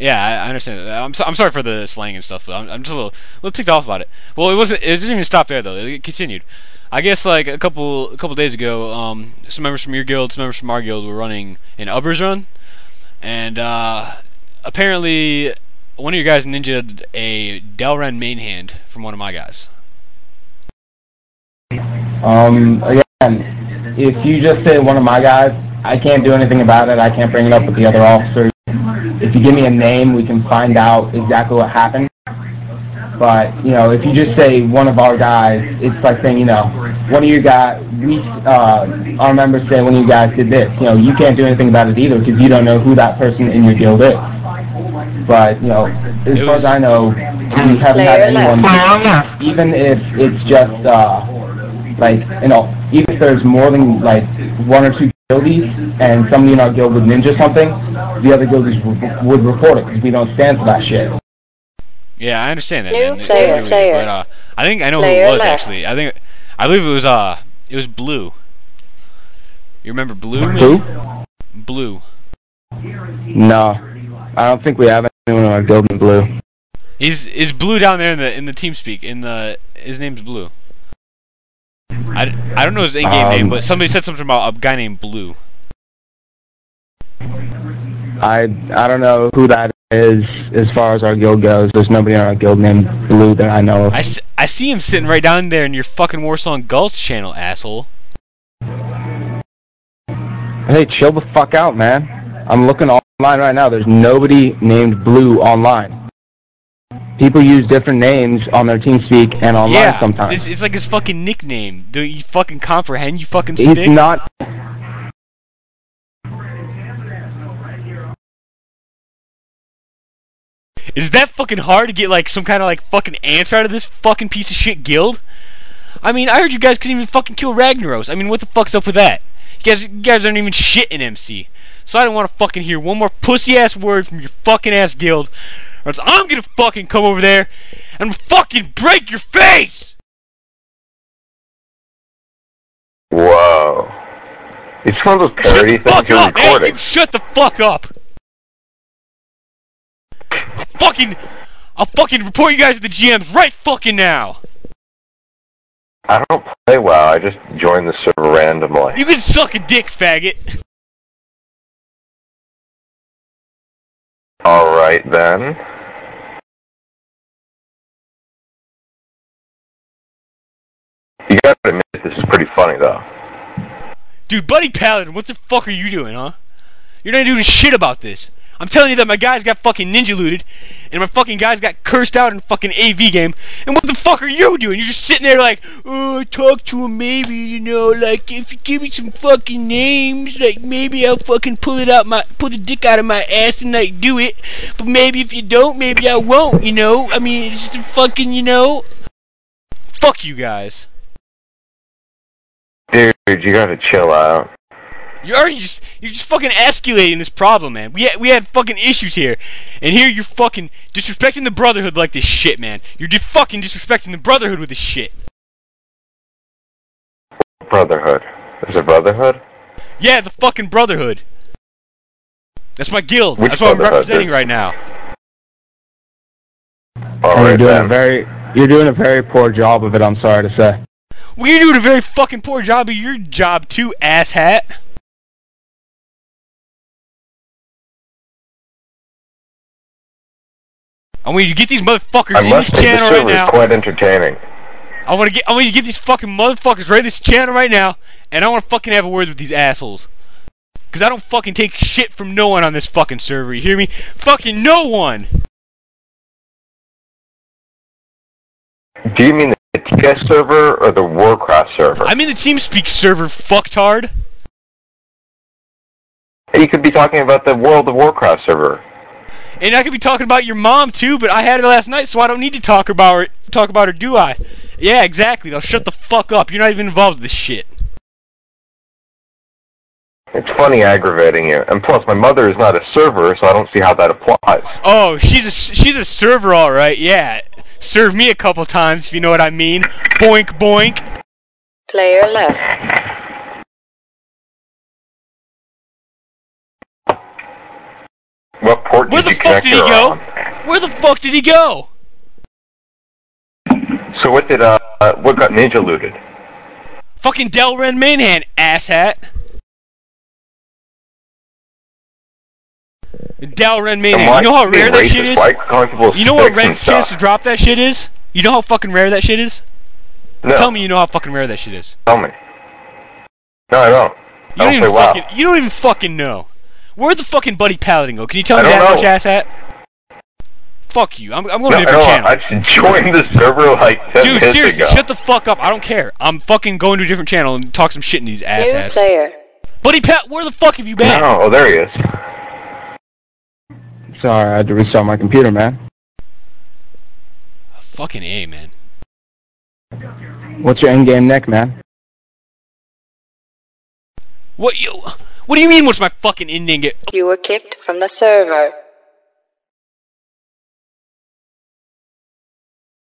Yeah, I understand. I'm sorry for the slang and stuff. But I'm just a little ticked off about it. Well, it wasn't. It didn't even stop there though. It continued. I guess like a couple days ago, some members from your guild, some members from our guild were running an Ubbers run, and apparently one of your guys ninja'd a Delren main hand from one of my guys. Again, if you just say one of my guys, I can't do anything about it. I can't bring it up with the other officers. If you give me a name, we can find out exactly what happened. But, you know, if you just say one of our guys, it's like saying, you know, one of you guys, our members say one of you guys did this. You know, you can't do anything about it either because you don't know who that person in your guild is. But, you know, as far as I know, we haven't had anyone, even if it's just, like, you know, even if there's more than, like, one or two guildies and somebody in our guild would ninja something, the other guildies would report it because we don't stand for that shit. Yeah, I understand that. New man. player. But I think I know Player who it was left. actually. I believe it was Blue. You remember Blue? Who? Blue. No, I don't think we have anyone in our guild in blue. Is Blue down there in the TeamSpeak? His name's Blue. I don't know his in-game name, but somebody said something about a guy named Blue. I don't know who that is as far as our guild goes. There's nobody in our guild named Blue that I know of. I see him sitting right down there in your fucking Warsong Gulch channel, asshole. Hey, chill the fuck out, man. I'm looking online right now. There's nobody named Blue online. People use different names on their TeamSpeak and online sometimes. It's like his fucking nickname. Do you fucking comprehend, you fucking stick? It's not... Is that fucking hard to get like some kind of like fucking answer out of this fucking piece of shit guild? I mean, I heard you guys couldn't even fucking kill Ragnaros. I mean, what the fuck's up with that? You guys aren't even shit in MC. So I don't want to fucking hear one more pussy ass word from your fucking ass guild, or else I'm gonna fucking come over there and fucking break your face! Whoa. It's one of those parody things you're recording. Hey, shut the fuck up! I'll fucking report you guys to the GMs right fucking now! I don't play WoW, I just joined the server randomly. You can suck a dick, faggot! Alright then. You gotta admit, this is pretty funny though. Dude, Buddy Paladin, what the fuck are you doing, huh? You're not doing shit about this. I'm telling you that my guys got fucking ninja looted, and my fucking guys got cursed out in a fucking AV game, and what the fuck are you doing? You're just sitting there like, oh, talk to him maybe, you know, like, if you give me some fucking names, like, maybe I'll fucking pull the dick out of my ass and, like, do it, but maybe if you don't, maybe I won't, you know? I mean, it's just a fucking, you know? Fuck you guys. Dude, you gotta chill out. You're just fucking escalating this problem, man. We had fucking issues here, and here you're fucking disrespecting the Brotherhood like this shit, man. You're fucking disrespecting the Brotherhood with this shit. Brotherhood. There's a Brotherhood? Yeah, the fucking Brotherhood. That's my guild. Which That's what I'm Brotherhood? representing right now. Alright You're doing a very poor job of it, I'm sorry to say. Well, you're doing a very fucking poor job of your job too, asshat. I want you to get these motherfuckers in this channel right now. Is quite entertaining. I want you to get these fucking motherfuckers right in this channel right now, and I want to fucking have a word with these assholes. Cause I don't fucking take shit from no one on this fucking server, you hear me? Fucking no one! Do you mean the TS server or the Warcraft server? I'm in the TeamSpeak server, fucktard. You could be talking about the World of Warcraft server. And I could be talking about your mom too, but I had her last night, so I don't need to talk about her, do I? Yeah, exactly. They'll shut the fuck up. You're not even involved with this shit. It's funny aggravating you. And plus, my mother is not a server, so I don't see how that applies. Oh, she's a server, all right. Yeah, served me a couple times, if you know what I mean. Boink, boink. Player left. What port Where did the you fuck connect did he her go? on? Where the fuck did he go? So what did, what got ninja looted? Fucking Delren Mainhand, asshat. Delren And Mainhand. why You know how are you being rare that racist? shit is? Why calling people You know what sticks and Ren's chance to stuff? drop that shit is? You know how fucking rare that shit is? No. Tell me you know how fucking rare that shit is. Tell me. No, I don't. You I don't play WoW. you don't even fucking know. Where'd the fucking Buddy Paladin go? Can you tell me I that don't much, know. asshat? Fuck you. I'm going No, to a I different don't. channel. I joined the server like 10 Dude, minutes seriously, ago. shut the fuck up. I don't care. I'm fucking going to a different channel and talk some shit in these New asshats. player. Buddy Pat, where the fuck have you been? No, oh, there he is. Sorry, I had to restart my computer, man. Fucking A, man. What's your in-game neck, man? What do you mean what's my fucking ending? You were kicked from the server.